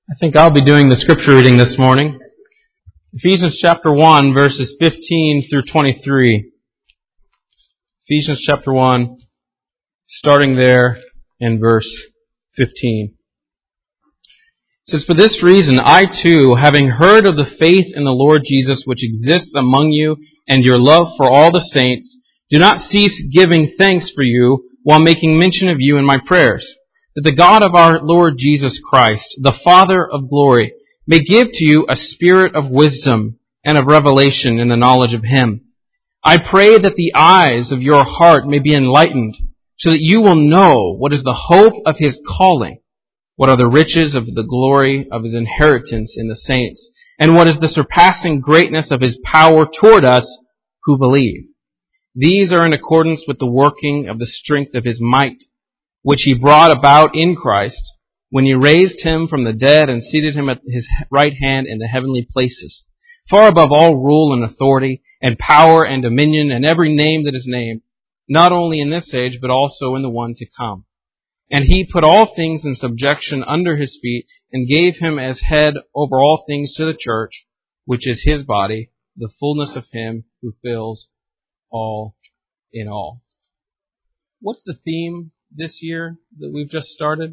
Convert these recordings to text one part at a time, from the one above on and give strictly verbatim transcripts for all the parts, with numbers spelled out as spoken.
I think I'll be doing the scripture reading this morning. Ephesians chapter one, verses fifteen through twenty-three. Ephesians chapter one, starting there in verse fifteen. It says, "For this reason I too, having heard of the faith in the Lord Jesus which exists among you, and your love for all the saints, do not cease giving thanks for you, while making mention of you in my prayers, that the God of our Lord Jesus Christ, the Father of glory, may give to you a spirit of wisdom and of revelation in the knowledge of Him. I pray that the eyes of your heart may be enlightened, so that you will know what is the hope of His calling, what are the riches of the glory of His inheritance in the saints, and what is the surpassing greatness of His power toward us who believe. These are in accordance with the working of the strength of His might, which He brought about in Christ, when He raised Him from the dead and seated Him at His right hand in the heavenly places, far above all rule and authority, and power and dominion, and every name that is named, not only in this age, but also in the one to come. And He put all things in subjection under His feet, and gave Him as head over all things to the church, which is His body, the fullness of Him who fills all in all." What's the theme this year that we've just started?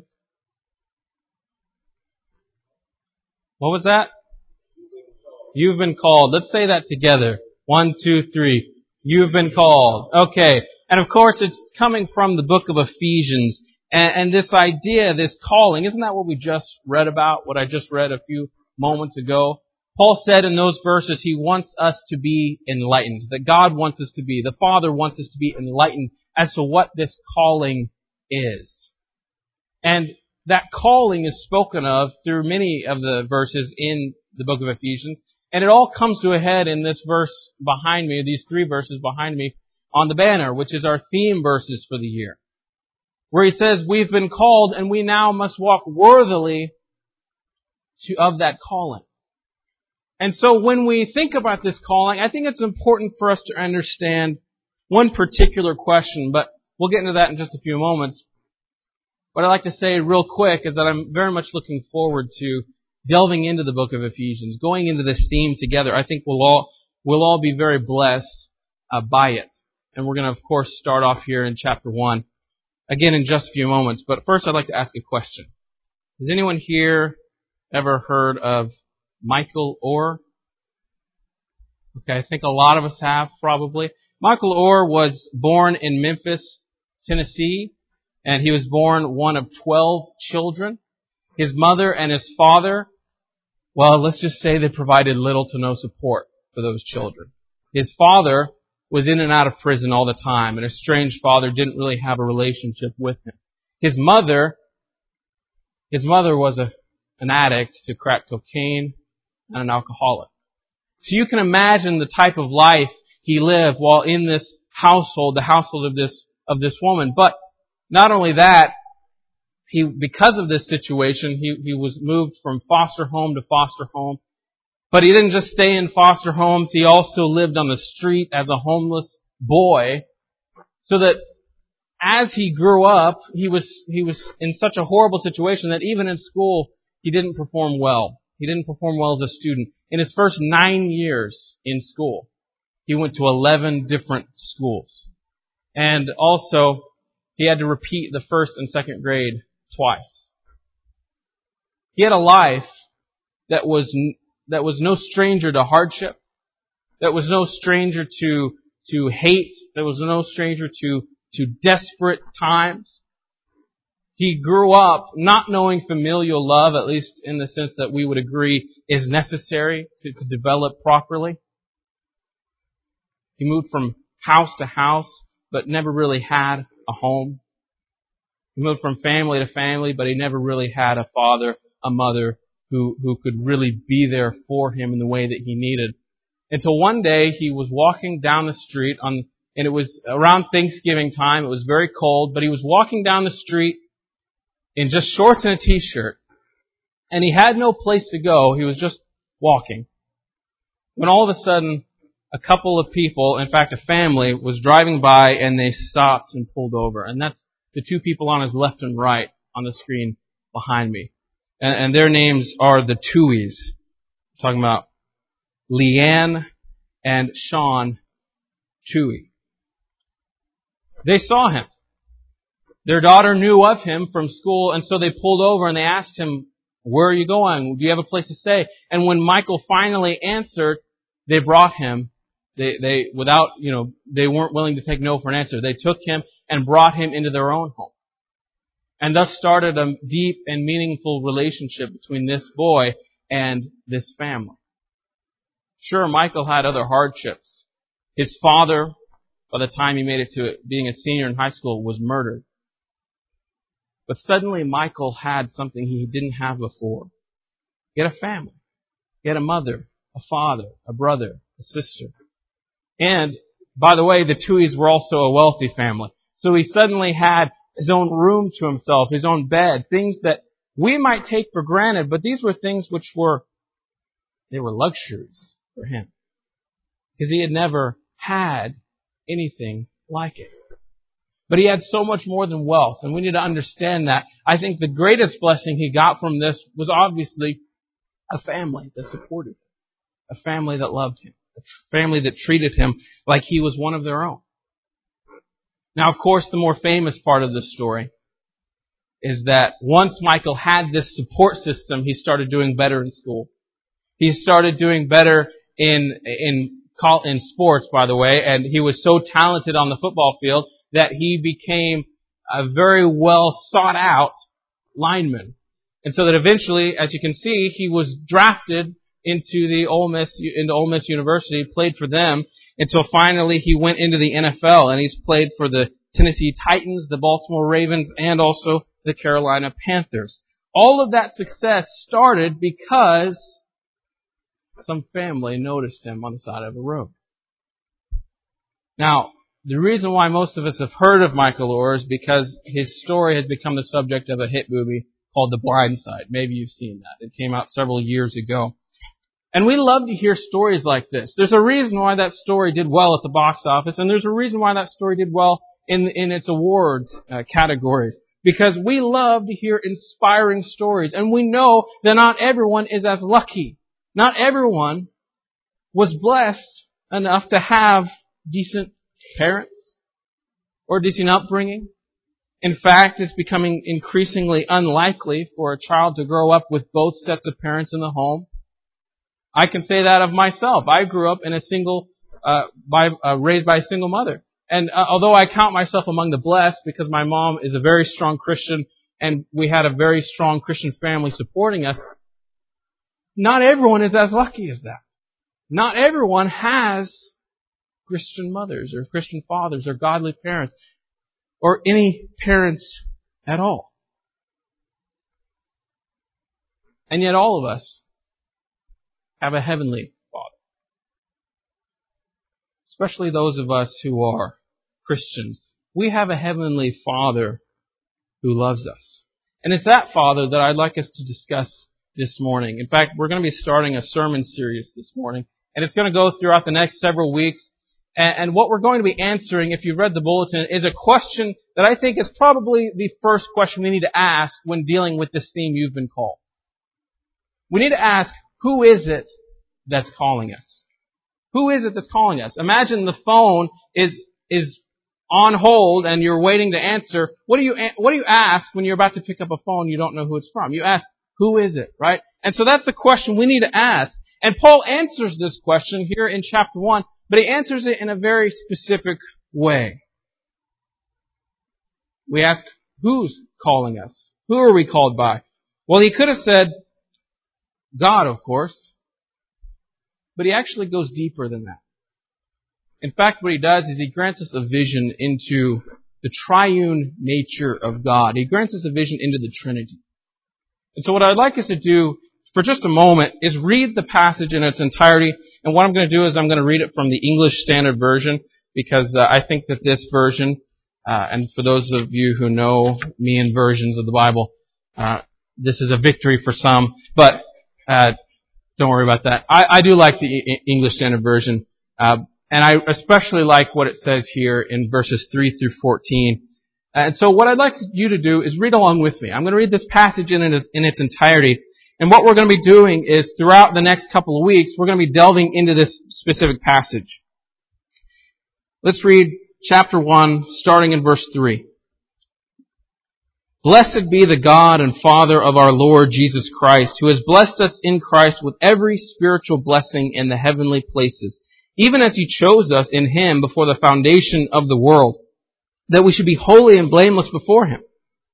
What was that? You've been called. Let's say that together. One, two, three. You've been called. Okay. And of course, it's coming from the book of Ephesians. And, and this idea, this calling, isn't that what we just read about? What I just read a few moments ago? Paul said in those verses, he wants us to be enlightened. That God wants us to be. The Father wants us to be enlightened as to what this calling is. And that calling is spoken of through many of the verses in the book of Ephesians. And it all comes to a head in this verse behind me, these three verses behind me on the banner, which is our theme verses for the year. Where he says, we've been called and we now must walk worthily to, of that calling. And so when we think about this calling, I think it's important for us to understand one particular question, but we'll get into that in just a few moments. What I'd like to say real quick is that I'm very much looking forward to delving into the book of Ephesians, going into this theme together. I think we'll all we'll all be very blessed uh, by it. And we're going to, of course, start off here in chapter one, again in just a few moments. But first, I'd like to ask a question. Has anyone here ever heard of Michael Oher? Okay, I think a lot of us have, probably. Michael Oher was born in Memphis, Tennessee, and he was born one of twelve children. His mother and his father, well, let's just say they provided little to no support for those children. His father was in and out of prison all the time, and a estranged father didn't really have a relationship with him. His mother, his mother was a, an addict to crack cocaine and an alcoholic. So you can imagine the type of life he lived while in this household, the household of this of this woman. But not only that, he because of this situation, he, he was moved from foster home to foster home. But he didn't just stay in foster homes. He also lived on the street as a homeless boy. So that as he grew up, he was he was in such a horrible situation that even in school, he didn't perform well. He didn't perform well as a student. In his first nine years in school, he went to eleven different schools. And also, he had to repeat the first and second grade twice. He had a life that was that was no stranger to hardship, that was no stranger to to hate, that was no stranger to to desperate times. He grew up not knowing familial love, at least in the sense that we would agree is necessary to, to develop properly. He moved from house to house, but never really had a home. He moved from family to family, but he never really had a father, a mother who, who could really be there for him in the way that he needed. Until one day he was walking down the street on, and it was around Thanksgiving time. It was very cold, but he was walking down the street in just shorts and a t-shirt. And he had no place to go. He was just walking. When all of a sudden, a couple of people, in fact a family, was driving by and they stopped and pulled over. And that's the two people on his left and right on the screen behind me. And, and their names are the Tuohys. I'm talking about Leanne and Sean Tuohy. They saw him. Their daughter knew of him from school, and so they pulled over and they asked him, "Where are you going? Do you have a place to stay?" And when Michael finally answered, they brought him. They, they, without, you know, they weren't willing to take no for an answer. They took him and brought him into their own home. And thus started a deep and meaningful relationship between this boy and this family. Sure, Michael had other hardships. His father, by the time he made it to being a senior in high school, was murdered. But suddenly Michael had something he didn't have before. He had a family. He had a mother, a father, a brother, a sister. And, by the way, the Tuohys were also a wealthy family. So he suddenly had his own room to himself, his own bed, things that we might take for granted, but these were things which were, they were luxuries for him. Because he had never had anything like it. But he had so much more than wealth, and we need to understand that. I think the greatest blessing he got from this was obviously a family that supported him. A family that loved him. A family that treated him like he was one of their own. Now, of course, the more famous part of this story is that once Michael had this support system, he started doing better in school. He started doing better in in in sports, by the way, and he was so talented on the football field that he became a very well sought out lineman. And so that eventually, as you can see, he was drafted into the Ole Miss, into Ole Miss University, played for them until finally he went into the N F L, and he's played for the Tennessee Titans, the Baltimore Ravens, and also the Carolina Panthers. All of that success started because some family noticed him on the side of the road. Now, the reason why most of us have heard of Michael Oher is because his story has become the subject of a hit movie called The Blind Side. Maybe you've seen that. It came out several years ago. And we love to hear stories like this. There's a reason why that story did well at the box office, and there's a reason why that story did well in in its awards uh, categories. Because we love to hear inspiring stories, and we know that not everyone is as lucky. Not everyone was blessed enough to have decent parents or decent upbringing. In fact, it's becoming increasingly unlikely for a child to grow up with both sets of parents in the home. I can say that of myself. I grew up in a single, uh, by, uh, raised by a single mother. And uh, although I count myself among the blessed because my mom is a very strong Christian and we had a very strong Christian family supporting us, not everyone is as lucky as that. Not everyone has Christian mothers or Christian fathers or godly parents or any parents at all. And yet all of us have a heavenly Father. Especially those of us who are Christians. We have a heavenly Father who loves us. And it's that Father that I'd like us to discuss this morning. In fact, we're going to be starting a sermon series this morning. And it's going to go throughout the next several weeks. And what we're going to be answering, if you've read the bulletin, is a question that I think is probably the first question we need to ask when dealing with this theme, You've Been Called. We need to ask, who is it that's calling us? Who is it that's calling us? Imagine the phone is is on hold and you're waiting to answer. What do you what do you ask when you're about to pick up a phone you don't know who it's from? You ask, who is it, right? And so that's the question we need to ask. And Paul answers this question here in chapter one, but he answers it in a very specific way. We ask, who's calling us? Who are we called by? Well, he could have said, God, of course. But he actually goes deeper than that. In fact, what he does is he grants us a vision into the triune nature of God. He grants us a vision into the Trinity. And so what I'd like us to do for just a moment is read the passage in its entirety. And what I'm going to do is I'm going to read it from the English Standard Version because uh, I think that this version, uh, and for those of you who know me and versions of the Bible, uh, this is a victory for some. But uh Don't worry about that. I, I do like the English Standard Version, uh, and I especially like what it says here in verses three through fourteen. And so what I'd like you to do is read along with me. I'm going to read this passage in its, in its entirety. And what we're going to be doing is throughout the next couple of weeks, we're going to be delving into this specific passage. Let's read chapter one, starting in verse three. Blessed be the God and Father of our Lord Jesus Christ, who has blessed us in Christ with every spiritual blessing in the heavenly places, even as He chose us in Him before the foundation of the world, that we should be holy and blameless before Him.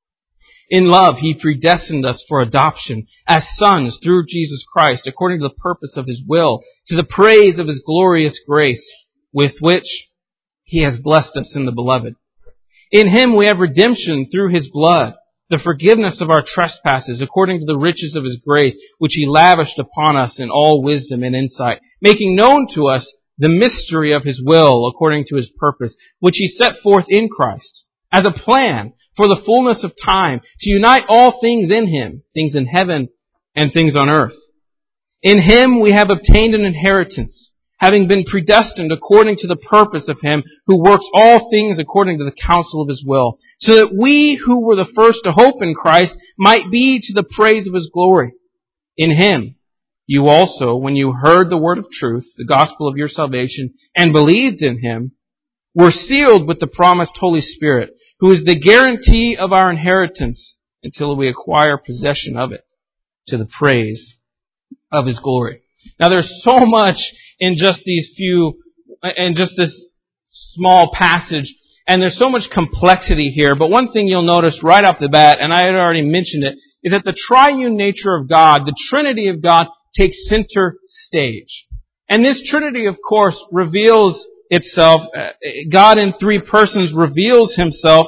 In love, He predestined us for adoption as sons through Jesus Christ, according to the purpose of His will, to the praise of His glorious grace, with which He has blessed us in the Beloved. In Him we have redemption through His blood, the forgiveness of our trespasses, according to the riches of His grace, which He lavished upon us in all wisdom and insight, making known to us the mystery of His will, according to His purpose, which He set forth in Christ, as a plan for the fullness of time, to unite all things in Him, things in heaven and things on earth. In Him we have obtained an inheritance, having been predestined according to the purpose of Him who works all things according to the counsel of His will, so that we who were the first to hope in Christ might be to the praise of His glory. In Him you also, when you heard the word of truth, the gospel of your salvation, and believed in Him, were sealed with the promised Holy Spirit, who is the guarantee of our inheritance until we acquire possession of it, to the praise of His glory. Now there's so much in just these few, in just this small passage, and there's so much complexity here, but one thing you'll notice right off the bat, and I had already mentioned it, is that the triune nature of God, the Trinity of God, takes center stage. And this Trinity, of course, reveals itself, God in three persons reveals Himself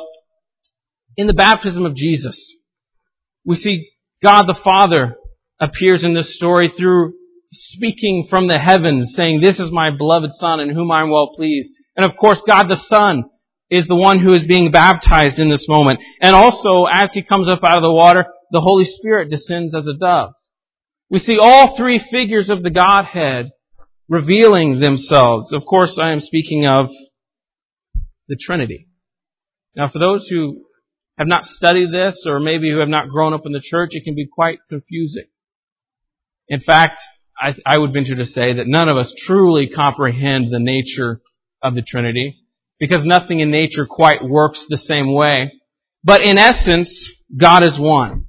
in the baptism of Jesus. We see God the Father appears in this story through speaking from the heavens, saying, "This is my beloved Son in whom I am well pleased." And of course, God the Son is the one who is being baptized in this moment. And also, as He comes up out of the water, the Holy Spirit descends as a dove. We see all three figures of the Godhead revealing themselves. Of course, I am speaking of the Trinity. Now, for those who have not studied this, or maybe who have not grown up in the church, it can be quite confusing. In fact, I, I would venture to say that none of us truly comprehend the nature of the Trinity, because nothing in nature quite works the same way. But in essence, God is one.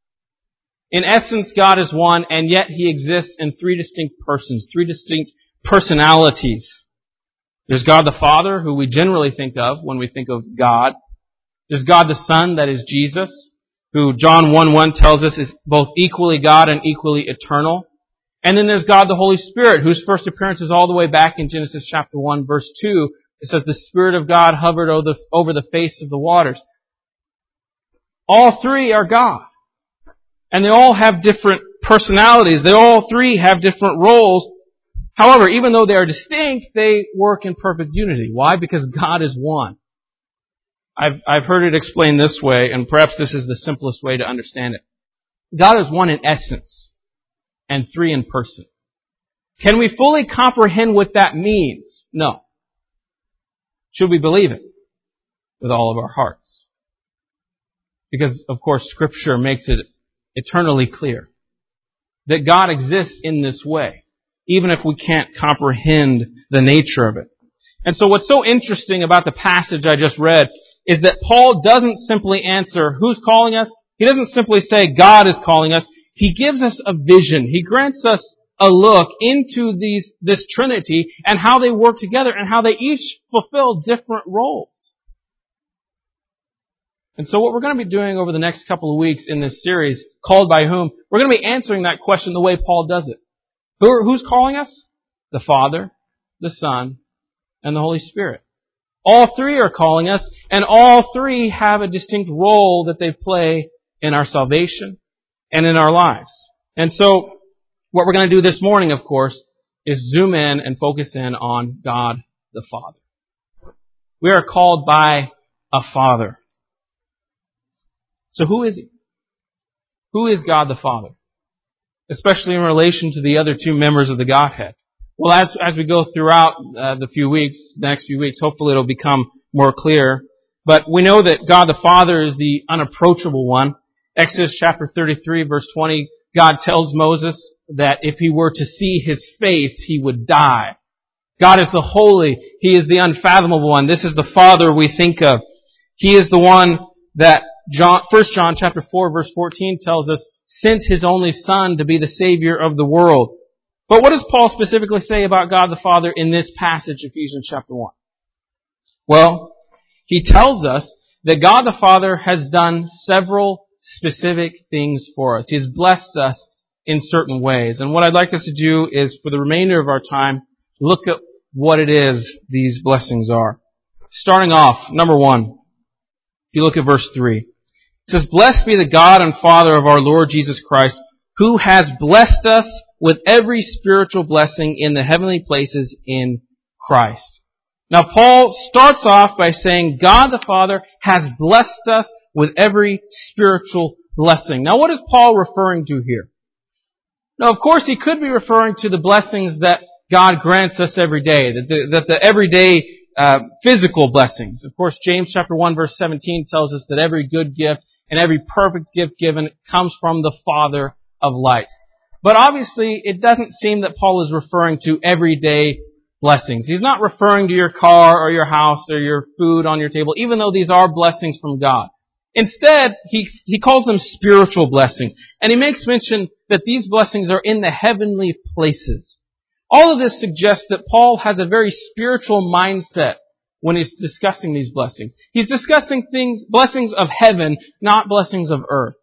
In essence, God is one, and yet He exists in three distinct persons, three distinct personalities. There's God the Father, who we generally think of when we think of God. There's God the Son, that is Jesus, who John one one tells us is both equally God and equally eternal. And then there's God the Holy Spirit, whose first appearance is all the way back in Genesis chapter one, verse two. It says, "The Spirit of God hovered over the, over the face of the waters." All three are God. And they all have different personalities. They all three have different roles. However, even though they are distinct, they work in perfect unity. Why? Because God is one. I've, I've heard it explained this way, and perhaps this is the simplest way to understand it. God is one in essence and three in person. Can we fully comprehend what that means? No. Should we believe it with all of our hearts? Because, of course, Scripture makes it eternally clear that God exists in this way, even if we can't comprehend the nature of it. And so what's so interesting about the passage I just read is that Paul doesn't simply answer, who's calling us? He doesn't simply say, God is calling us. He gives us a vision. He grants us a look into these, this Trinity and how they work together and how they each fulfill different roles. And so what we're going to be doing over the next couple of weeks in this series, Called by Whom, we're going to be answering that question the way Paul does it. Who are, who's calling us? The Father, the Son, and the Holy Spirit. All three are calling us, and all three have a distinct role that they play in our salvation and in our lives. And so what we're going to do this morning, of course, is zoom in and focus in on God the Father. We are called by a Father. So who is He? Who is God the Father? Especially in relation to the other two members of the Godhead. Well, as as we go throughout uh, the few weeks, the next few weeks, hopefully it'll become more clear. But we know that God the Father is the unapproachable one. Exodus chapter thirty-three, verse twenty, God tells Moses that if he were to see his face, he would die. God is the holy. He is the unfathomable one. This is the Father we think of. He is the one that John, First John chapter four, verse fourteen tells us sent His only Son to be the Savior of the world. But what does Paul specifically say about God the Father in this passage, Ephesians chapter one? Well, he tells us that God the Father has done several specific things for us. He has blessed us in certain ways. And what I'd like us to do is, for the remainder of our time, look at what it is these blessings are. Starting off, number one, if you look at verse three, it says, "Blessed be the God and Father of our Lord Jesus Christ, who has blessed us with every spiritual blessing in the heavenly places in Christ." Now, Paul starts off by saying God the Father has blessed us with every spiritual blessing. Now, what is Paul referring to here? Now, of course, he could be referring to the blessings that God grants us every day, that the, that the everyday uh, physical blessings. Of course, James chapter one, verse seventeen tells us that every good gift and every perfect gift given comes from the Father of lights. But obviously, it doesn't seem that Paul is referring to everyday blessings. He's not referring to your car or your house or your food on your table, even though these are blessings from God. Instead, he, he calls them spiritual blessings. And he makes mention that these blessings are in the heavenly places. All of this suggests that Paul has a very spiritual mindset when he's discussing these blessings. He's discussing things, blessings of heaven, not blessings of earth.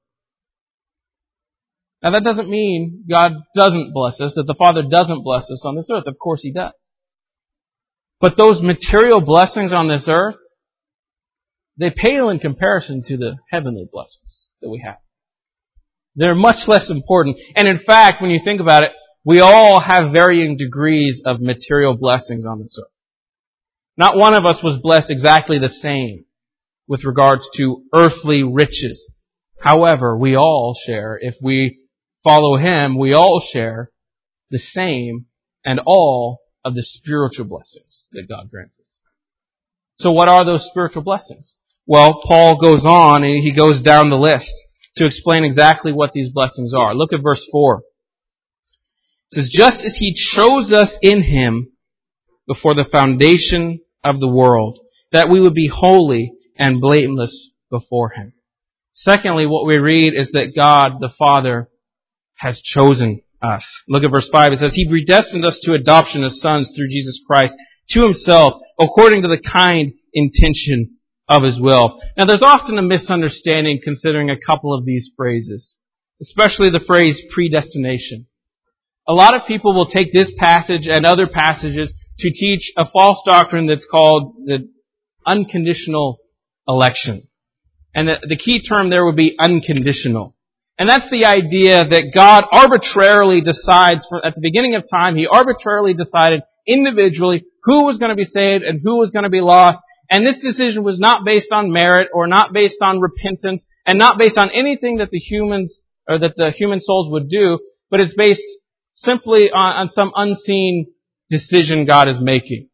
Now that doesn't mean God doesn't bless us, that the Father doesn't bless us on this earth. Of course He does. But those material blessings on this earth, they pale in comparison to the heavenly blessings that we have. They're much less important. And in fact, when you think about it, we all have varying degrees of material blessings on this earth. Not one of us was blessed exactly the same with regards to earthly riches. However, we all share, if we follow Him, we all share the same and all of the spiritual blessings that God grants us. So what are those spiritual blessings? Well, Paul goes on and he goes down the list to explain exactly what these blessings are. Look at verse four. It says, "Just as He chose us in Him before the foundation of the world, that we would be holy and blameless before Him." Secondly, what we read is that God, the Father, has chosen us. Look at verse five. It says, "He predestined us to adoption as sons through Jesus Christ to Himself, according to the kind intention of His will." Now, there's often a misunderstanding considering a couple of these phrases, especially the phrase predestination. A lot of people will take this passage and other passages to teach a false doctrine that's called the unconditional election. And the, the key term there would be unconditional. And that's the idea that God arbitrarily decides, for, at the beginning of time, He arbitrarily decided individually who was going to be saved and who was going to be lost. And this decision was not based on merit or not based on repentance and not based on anything that the humans or that the human souls would do, but it's based simply on, on some unseen decision God is making.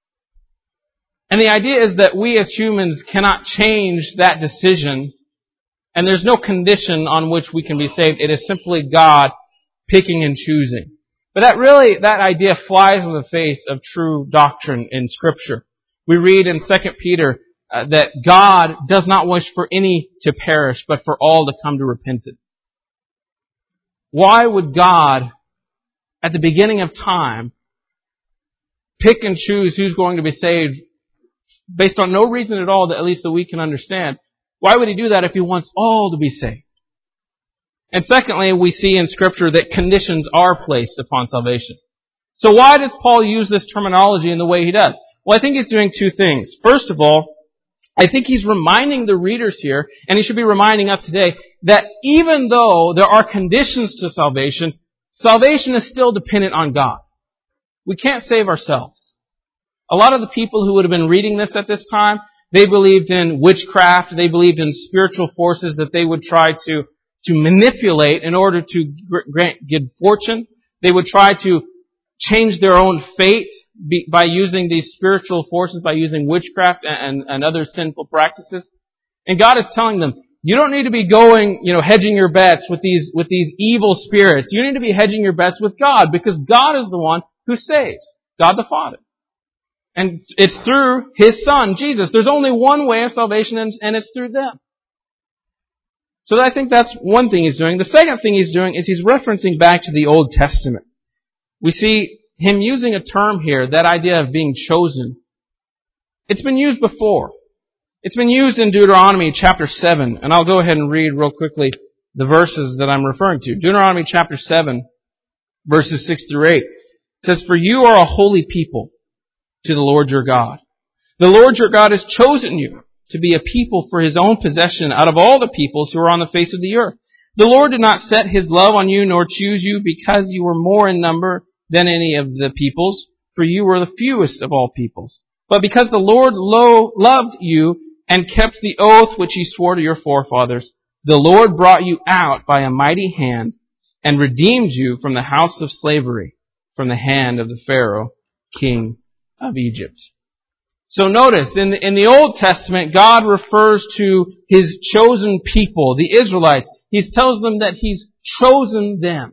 And the idea is that we as humans cannot change that decision, and there's no condition on which we can be saved. It is simply God picking and choosing. But that really, that idea flies in the face of true doctrine in Scripture. We read in Second Peter uh, that God does not wish for any to perish, but for all to come to repentance. Why would God, at the beginning of time, pick and choose who's going to be saved based on no reason at all, that at least that we can understand? Why would He do that if He wants all to be saved? And secondly, we see in Scripture that conditions are placed upon salvation. So why does Paul use this terminology in the way he does? Well, I think he's doing two things. First of all, I think he's reminding the readers here, and he should be reminding us today, that even though there are conditions to salvation, salvation is still dependent on God. We can't save ourselves. A lot of the people who would have been reading this at this time, they believed in witchcraft, they believed in spiritual forces that they would try to, to manipulate in order to grant good fortune. They would try to change their own fate be, by using these spiritual forces, by using witchcraft and, and, and other sinful practices. And God is telling them, you don't need to be going, you know, hedging your bets with these, with these evil spirits. You need to be hedging your bets with God, because God is the one who saves. God the Father. And it's through His Son, Jesus. There's only one way of salvation, and, and it's through them. So I think that's one thing He's doing. The second thing He's doing is He's referencing back to the Old Testament. We see Him using a term here, that idea of being chosen. It's been used before. It's been used in Deuteronomy chapter seven, and I'll go ahead and read real quickly the verses that I'm referring to. Deuteronomy chapter seven, verses six through eight. It says, "For you are a holy people to the Lord your God. The Lord your God has chosen you to be a people for His own possession out of all the peoples who are on the face of the earth. The Lord did not set His love on you nor choose you because you were more in number than any of the peoples, for you were the fewest of all peoples. But because the Lord lo- loved you and kept the oath which He swore to your forefathers, the Lord brought you out by a mighty hand and redeemed you from the house of slavery, from the hand of the Pharaoh, king of Egypt." So notice, in the, in the Old Testament, God refers to His chosen people, the Israelites. He tells them that He's chosen them.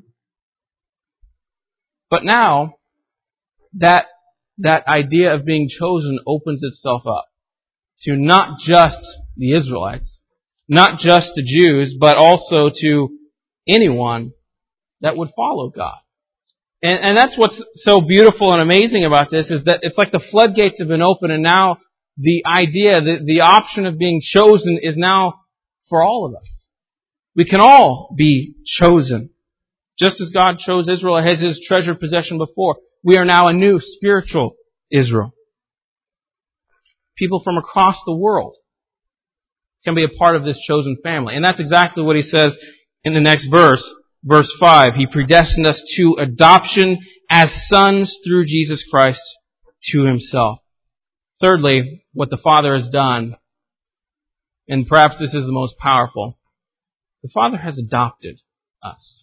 But now, that, that idea of being chosen opens itself up to not just the Israelites, not just the Jews, but also to anyone that would follow God. And, and that's what's so beautiful and amazing about this, is that it's like the floodgates have been opened, and now the idea, the, the option of being chosen is now for all of us. We can all be chosen. Just as God chose Israel as His treasured possession before, we are now a new spiritual Israel. People from across the world can be a part of this chosen family. And that's exactly what He says in the next verse. Verse five, He predestined us to adoption as sons through Jesus Christ to Himself. Thirdly, what the Father has done, and perhaps this is the most powerful, the Father has adopted us.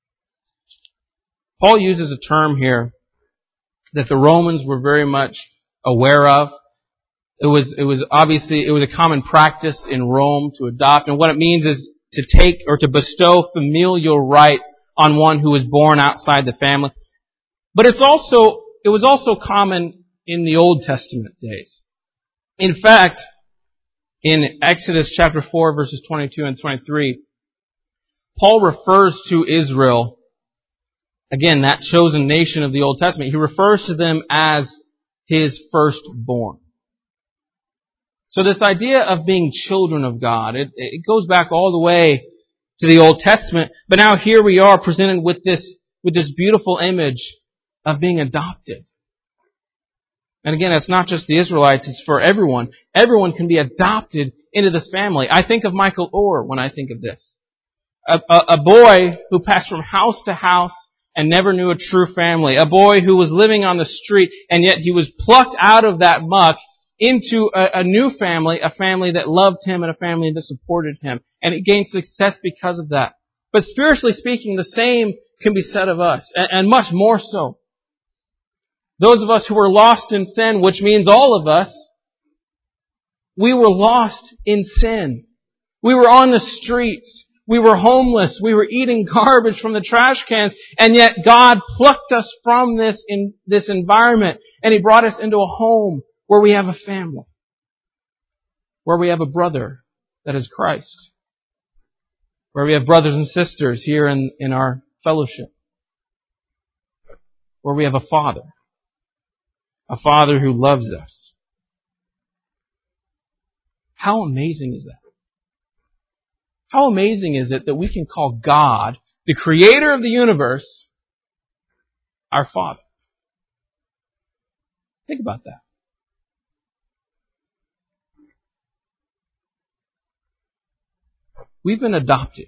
Paul uses a term here that the Romans were very much aware of. It was, it was obviously, it was a common practice in Rome to adopt, and what it means is to take or to bestow familial rights on one who was born outside the family. But it's also, it was also common in the Old Testament days. In fact, in Exodus chapter four, verses twenty-two and twenty-three, Paul refers to Israel, again, that chosen nation of the Old Testament, he refers to them as His firstborn. So this idea of being children of God, it, it goes back all the way to the Old Testament, but now here we are presented with this, with this beautiful image of being adopted. And again, it's not just the Israelites, it's for everyone. Everyone can be adopted into this family. I think of Michael Orr when I think of this. A, a, a boy who passed from house to house and never knew a true family. A boy who was living on the street, and yet he was plucked out of that muck into a, a new family, a family that loved him and a family that supported him. And he gained success because of that. But spiritually speaking, the same can be said of us, and, and much more so. Those of us who were lost in sin, which means all of us, we were lost in sin. We were on the streets. We were homeless. We were eating garbage from the trash cans. And yet God plucked us from this, in this environment, and He brought us into a home where we have a family, where we have a brother that is Christ, where we have brothers and sisters here in, in our fellowship, where we have a Father, a Father who loves us. How amazing is that? How amazing is it that we can call God, the Creator of the universe, our Father? Think about that. We've been adopted.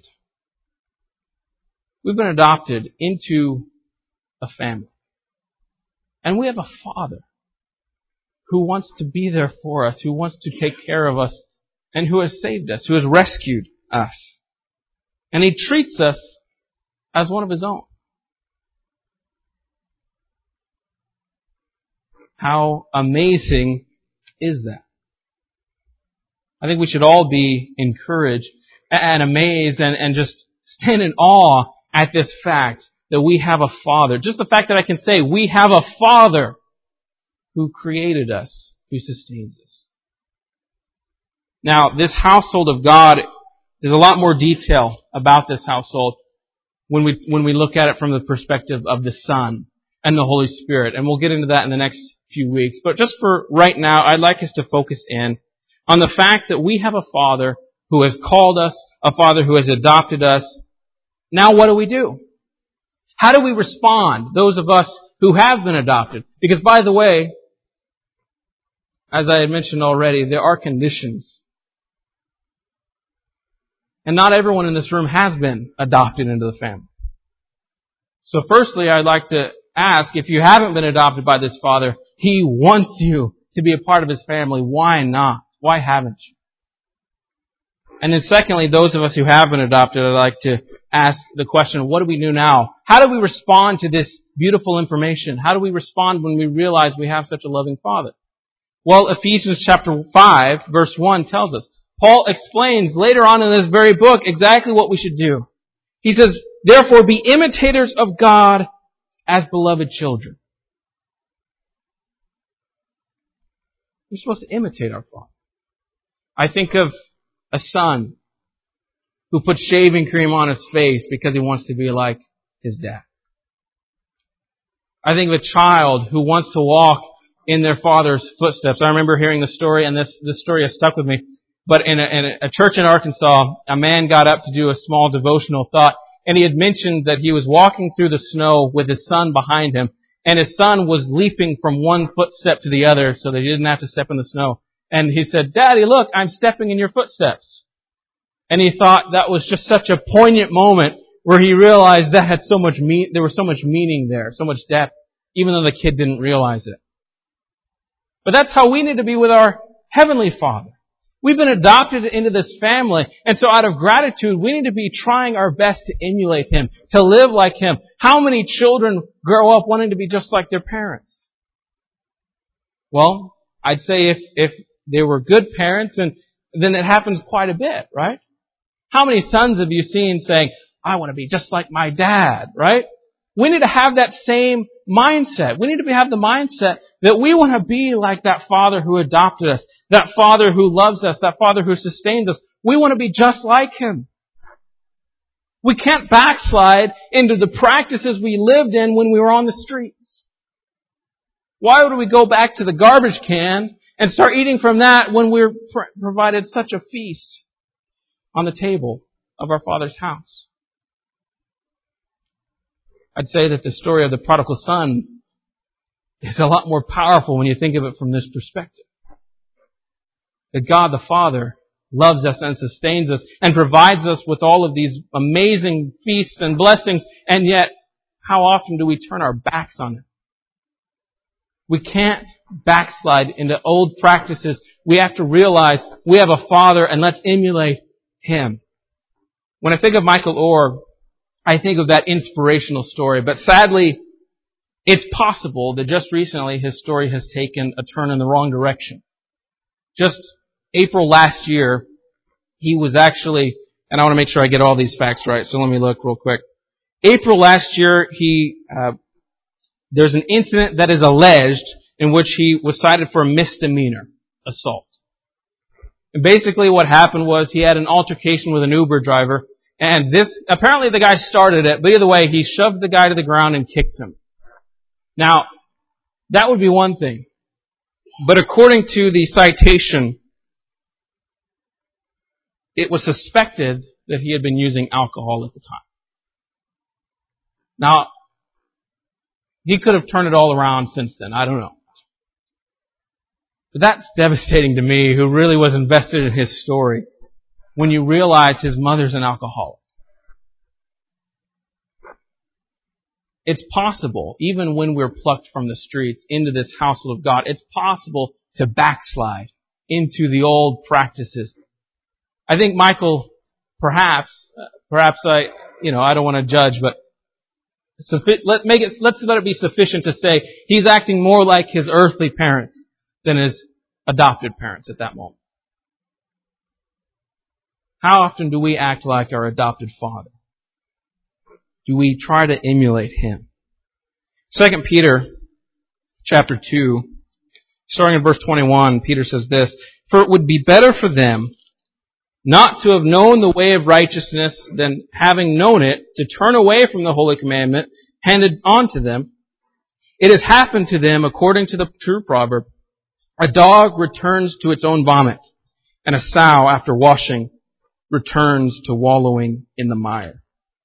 We've been adopted into a family. And we have a Father who wants to be there for us, who wants to take care of us, and who has saved us, who has rescued us. And He treats us as one of His own. How amazing is that? I think we should all be encouraged and amazed and, and just stand in awe at this fact that we have a Father. Just the fact that I can say we have a Father who created us, who sustains us. Now, this household of God, there's a lot more detail about this household when we when we look at it from the perspective of the Son and the Holy Spirit. And we'll get into that in the next few weeks. But just for right now, I'd like us to focus in on the fact that we have a Father who has called us, a Father who has adopted us. Now what do we do? How do we respond, those of us who have been adopted? Because, by the way, as I had mentioned already, there are conditions. And not everyone in this room has been adopted into the family. So firstly, I'd like to ask, if you haven't been adopted by this Father, He wants you to be a part of His family. Why not? Why haven't you? And then secondly, those of us who have been adopted, I'd like to ask the question, what do we do now? How do we respond to this beautiful information? How do we respond when we realize we have such a loving Father? Well, Ephesians chapter five, verse one tells us. Paul explains later on in this very book exactly what we should do. He says, therefore be imitators of God as beloved children. We're supposed to imitate our Father. I think of a son who puts shaving cream on his face because he wants to be like his dad. I think of a child who wants to walk in their father's footsteps. I remember hearing the story, and this, this story has stuck with me. But in a, in a church in Arkansas, a man got up to do a small devotional thought, and he had mentioned that he was walking through the snow with his son behind him, and his son was leaping from one footstep to the other so that he didn't have to step in the snow. And he said, Daddy, look, I'm stepping in your footsteps. And he thought that was just such a poignant moment where he realized that had so much mean, there was so much meaning there, so much depth, even though the kid didn't realize it. But that's how we need to be with our Heavenly Father. We've been adopted into this family, and so out of gratitude, we need to be trying our best to emulate Him, to live like Him. How many children grow up wanting to be just like their parents? Well, I'd say if, if they were good parents, and then it happens quite a bit, right? How many sons have you seen saying, I want to be just like my dad, right? We need to have that same mindset. We need to have the mindset that we want to be like that Father who adopted us, that Father who loves us, that Father who sustains us. We want to be just like Him. We can't backslide into the practices we lived in when we were on the streets. Why would we go back to the garbage can and start eating from that when we're pr- provided such a feast on the table of our Father's house? I'd say that the story of the prodigal son is a lot more powerful when you think of it from this perspective. That God the Father loves us and sustains us and provides us with all of these amazing feasts and blessings, and yet how often do we turn our backs on Him? We can't backslide into old practices. We have to realize we have a Father, and let's emulate Him. When I think of Michael Orr, I think of that inspirational story, but sadly, it's possible that just recently his story has taken a turn in the wrong direction. Just April last year, he was actually, and I want to make sure I get all these facts right, so let me look real quick. April last year, he, uh, there's an incident that is alleged in which he was cited for a misdemeanor assault. And basically what happened was he had an altercation with an Uber driver, and this, apparently the guy started it, but either way, he shoved the guy to the ground and kicked him. Now, that would be one thing. But according to the citation, it was suspected that he had been using alcohol at the time. Now, he could have turned it all around since then. I don't know. But that's devastating to me, who really was invested in his story, when you realize his mother's an alcoholic. It's possible, even when we're plucked from the streets into this household of God, it's possible to backslide into the old practices. I think Michael, perhaps, perhaps I, you know, I don't want to judge, but Suffi- let make it. Let's let it be sufficient to say he's acting more like his earthly parents than his adopted parents at that moment. How often do we act like our adopted father? Do we try to emulate him? Second Peter chapter two, starting in verse twenty-one, Peter says this, "For it would be better for them not to have known the way of righteousness than having known it, to turn away from the holy commandment handed on to them. It has happened to them according to the true proverb, a dog returns to its own vomit, and a sow after washing returns to wallowing in the mire."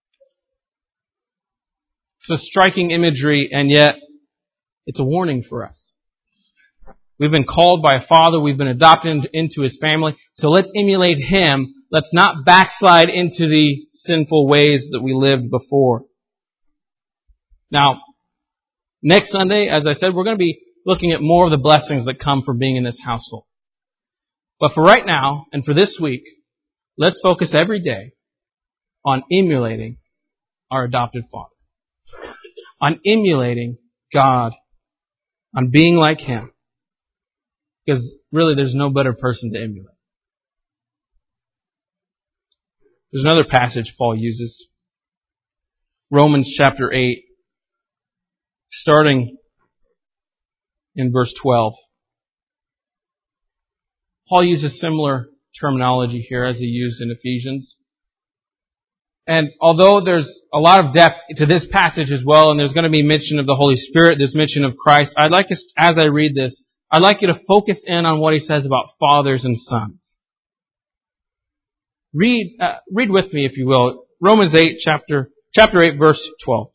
It's a striking imagery, and yet it's a warning for us. We've been called by a father. We've been adopted into his family. So let's emulate him. Let's not backslide into the sinful ways that we lived before. Now, next Sunday, as I said, we're going to be looking at more of the blessings that come from being in this household. But for right now, and for this week, let's focus every day on emulating our adopted father. On emulating God. On being like him. Because really there's no better person to emulate. There's another passage Paul uses. Romans chapter eight, starting in verse twelve. Paul uses similar terminology here as he used in Ephesians. And although there's a lot of depth to this passage as well, and there's going to be mention of the Holy Spirit, there's mention of Christ, I'd like us, as I read this, I'd like you to focus in on what he says about fathers and sons. Read, uh, read with me, if you will, Romans eight, chapter, chapter eight, verse twelve.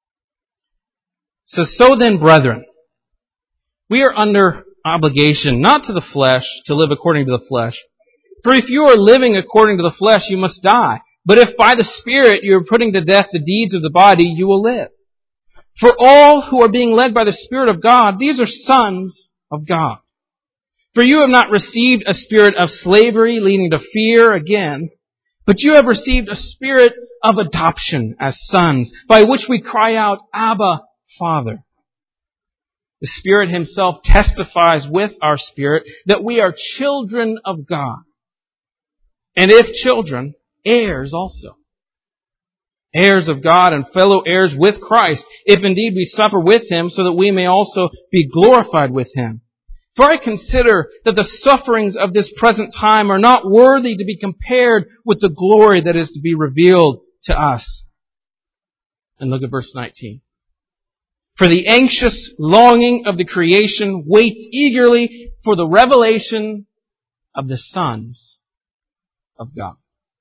It says, "So then, brethren, we are under obligation, not to the flesh, to live according to the flesh. For if you are living according to the flesh, you must die. But if by the Spirit you are putting to death the deeds of the body, you will live. For all who are being led by the Spirit of God, these are sons of God. For you have not received a spirit of slavery leading to fear again, but you have received a spirit of adoption as sons, by which we cry out, Abba, Father. The Spirit himself testifies with our spirit that we are children of God. And if children, heirs also. Heirs of God and fellow heirs with Christ, if indeed we suffer with him, so that we may also be glorified with him. For I consider that the sufferings of this present time are not worthy to be compared with the glory that is to be revealed to us." And look at verse nineteen. "For the anxious longing of the creation waits eagerly for the revelation of the sons of God."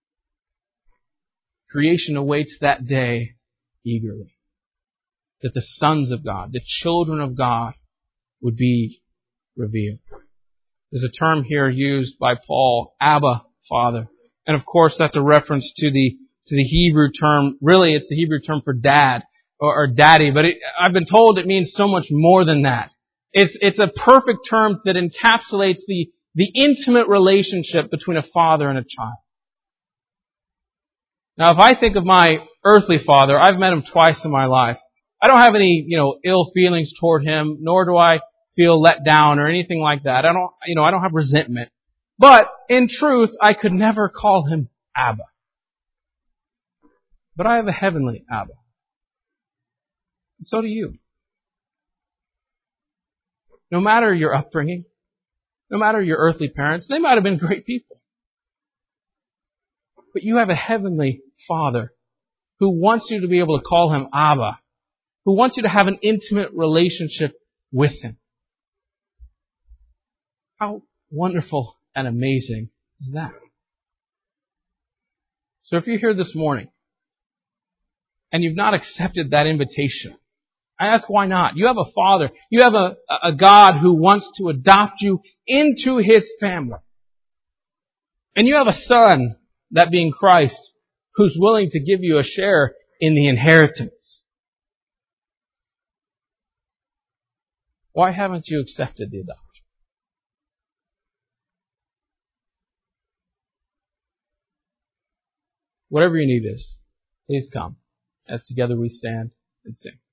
Creation awaits that day eagerly. That the sons of God, the children of God, would be revealed. There's a term here used by Paul, Abba, Father. And of course that's a reference to the to the Hebrew term. Really, it's the Hebrew term for dad or, or daddy. But it, I've been told it means so much more than that. It's it's a perfect term that encapsulates the the intimate relationship between a father and a child. Now, if I think of my earthly father, I've met him twice in my life. I don't have any, you know, ill feelings toward him, nor do I feel let down or anything like that. I don't, you know, I don't have resentment. But in truth, I could never call him Abba. But I have a heavenly Abba. And so do you. No matter your upbringing, no matter your earthly parents, they might have been great people. But you have a heavenly Father who wants you to be able to call him Abba, who wants you to have an intimate relationship with him. How wonderful and amazing is that? So if you're here this morning and you've not accepted that invitation, I ask why not? You have a Father, you have a, a God who wants to adopt you into his family. And you have a Son, that being Christ, who's willing to give you a share in the inheritance. Why haven't you accepted the adoption? Whatever your need is, please come as together we stand. and sing.